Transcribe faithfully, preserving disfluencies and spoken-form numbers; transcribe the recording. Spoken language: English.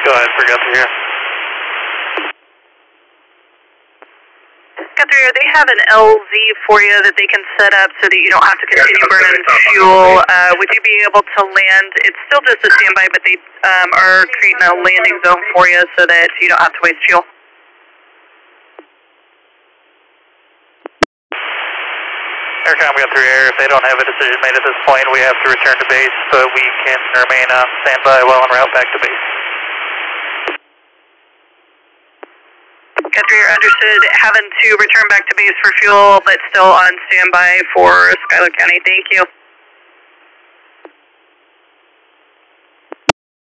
Go ahead for Guthrie here. Guthrie, they have an L Z for you that they can set up so that you don't have to continue burning fuel. Uh, would you be able to land? It's still just a standby, but they um, are creating a landing zone for you so that you don't have to waste fuel. Aircom Guthrie Air, if they don't have a decision made at this point, we have to return to base, but we can remain on standby while en route back to base. Guthrie, you're understood. Having to return back to base for fuel, but still on standby for Schuyler County. Thank you.